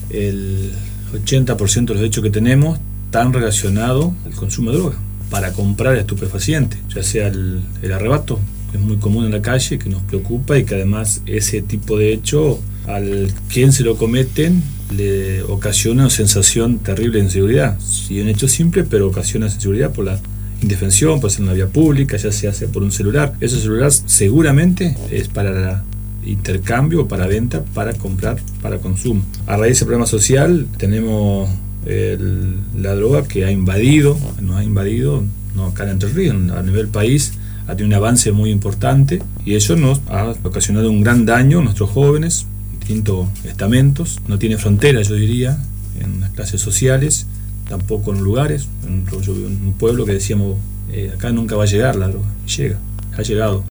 el 80% de los hechos que tenemos están relacionados al consumo de droga para comprar estupefacientes, ya sea el arrebato, que es muy común en la calle, que nos preocupa y que además ese tipo de hecho al quien se lo cometen le ocasiona una sensación terrible de inseguridad. Sí, un hecho simple, pero ocasiona inseguridad por la indefensión, puede ser en la vía pública, ya se hace por un celular. Ese celular seguramente es para intercambio o para venta, para comprar, para consumo. A raíz de ese problema social tenemos la droga que nos ha invadido, no acá en Entre Ríos, a nivel país, ha tenido un avance muy importante y eso nos ha ocasionado un gran daño a nuestros jóvenes, distintos estamentos, no tiene frontera, yo diría, en las clases sociales, tampoco en lugares. Yo vivo en un pueblo que decíamos, acá nunca va a llegar la droga, llega, ha llegado.